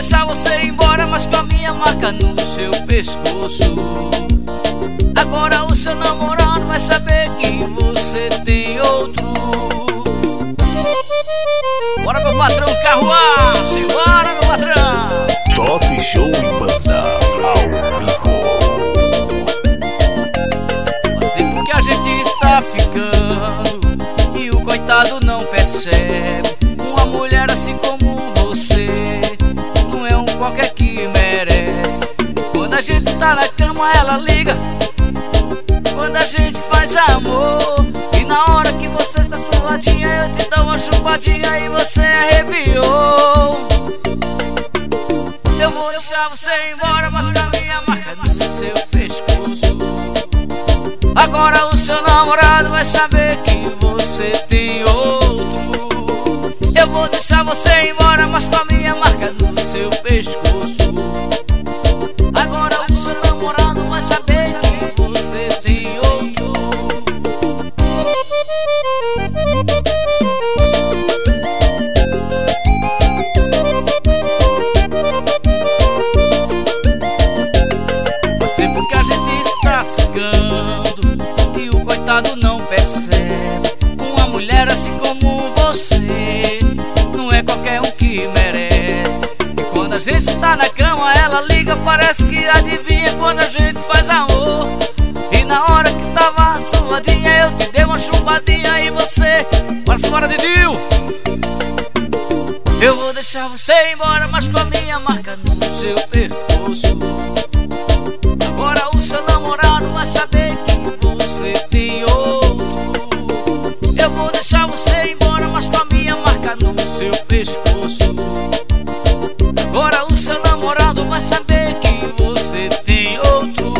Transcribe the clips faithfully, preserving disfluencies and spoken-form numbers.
deixar você ir embora, mas com a minha marca no seu pescoço. Agora o seu namorado vai saber que você tem outro. Bora, meu patrão, carruar, simbora, meu patrão. Top Show e Banda ao vivo. Faz tempo que a gente está ficando e o coitado não percebe. Uma mulher assim como você não é um qualquer que merece. Quando a gente tá na cama ela liga, quando a gente faz amor, e na hora que você está suadinha eu te dou uma chupadinha e você arrepiou. Eu vou deixar você ir embora, mas com a minha marca no seu pescoço. Agora o seu namorado vai saber que você tem outro. Eu vou deixar você ir embora, mas com a minha marca no seu pescoço. Agora o seu namorado vai saber que você tem outro. Faz tempo que a gente está ficando e o coitado não percebe. Uma mulher assim como você não é qualquer um que merece. E quando a gente está na cama ela liga, parece que adivinha quando a gente faz amor. E na hora que estava suadinha eu te dei uma chupadinha e você... Bora, simbora, Didinho. Eu vou deixar você ir embora, mas com a minha marca no seu pescoço. Agora o seu namorado vai saber que você tem outro. Eu vou deixar você ir embora, mas com a minha marca no seu pescoço. Agora o seu namorado vai saber que você tem outro.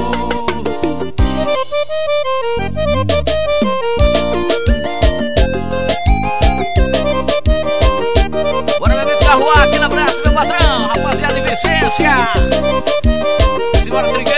Bora, meu amigo, carruar, aquele abraço, meu patrão. Rapaziada de Vicência, simbora,